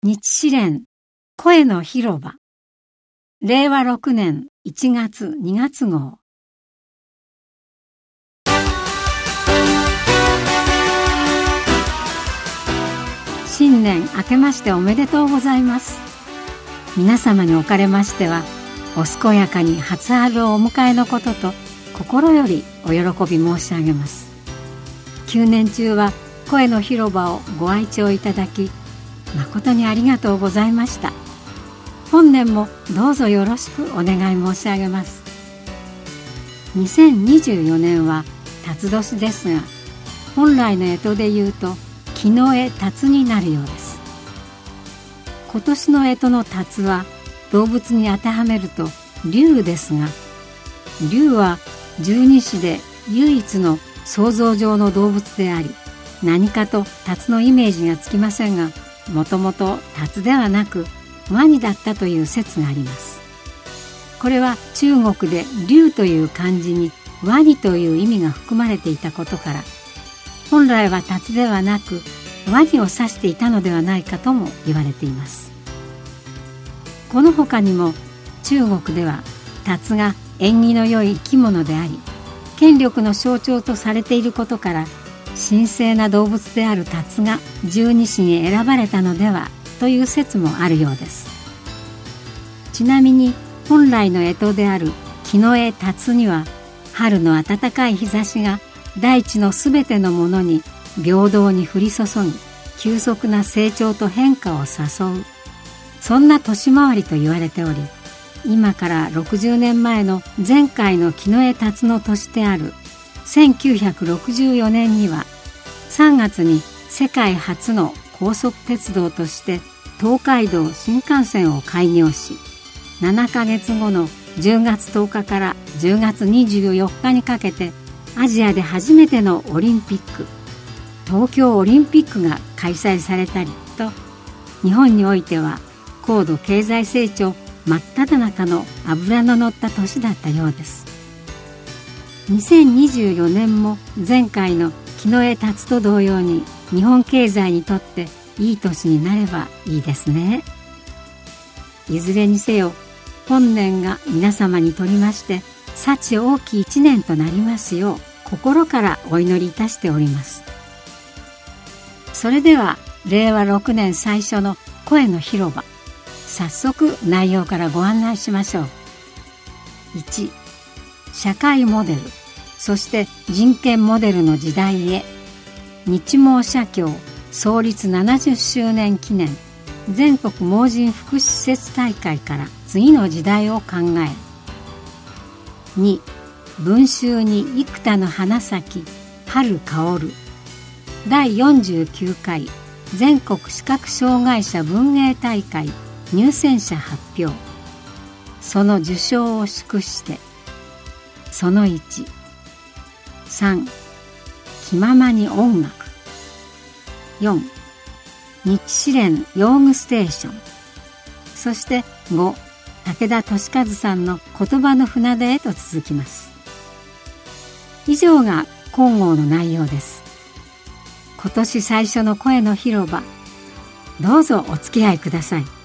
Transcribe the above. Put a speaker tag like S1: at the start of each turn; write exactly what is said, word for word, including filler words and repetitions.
S1: 日詩連声の広場れいわろくねんいちがつにがつ号。新年明けましておめでとうございます。皆様におかれましてはお健やかに初春をお迎えのことと心よりお喜び申し上げます。旧年中は声の広場をご愛聴いただき誠にありがとうございました。本年もどうぞよろしくお願い申し上げます。にせんにじゅうよねんは辰年ですが、本来の干支でいうと木の絵辰になるようです。今年の干支の辰は動物に当てはめると龍ですが、龍は十二支で唯一の想像上の動物であり、何かと辰のイメージがつきませんが、もともと辰ではなくワニだったという説があります。これは中国で龍という漢字にワニという意味が含まれていたことから、本来は辰ではなくワニを指していたのではないかとも言われています。この他にも中国では辰が縁起の良い生き物であり、権力の象徴とされていることから、神聖な動物である辰が十二支に選ばれたのではという説もあるようです。ちなみに本来の干支である木の絵辰には、春の暖かい日差しが大地のすべてのものに平等に降り注ぎ、急速な成長と変化を誘う、そんな年回りと言われており、今からろくじゅうねんまえの前回の木の絵辰の年であるせんきゅうひゃくろくじゅうよねんには、さんがつに世界初の高速鉄道として東海道新幹線を開業し、ななかげつごのじゅうがつとおかからじゅうがつにじゅうよっかにかけてアジアで初めてのオリンピック、東京オリンピックが開催されたりと、日本においては高度経済成長真っ只中の脂の乗った年だったようです。にせんにじゅうよねんも前回の木の絵辰と同様に日本経済にとっていい年になればいいですね。いずれにせよ本年が皆様にとりまして幸大きい一年となりますよう心からお祈りいたしております。それではれいわろくねん最初の声の広場、早速内容からご案内しましょう。いち、社会モデル、そして人権モデルの時代へ。日毛社協創立ななじゅっしゅうねん記念全国盲人福祉施設大会から次の時代を考え。に、文集に幾多の花咲き春香るだいよんじゅうきゅうかい全国視覚障害者文芸大会入選者発表。その受賞を祝して。そのいち、さん、気ままに音楽。よん、日詩連用具ステーション。そしてご、武田俊和さんの言葉の船出へと続きます。以上が今号の内容です。今年最初の声の広場、どうぞお付き合いください。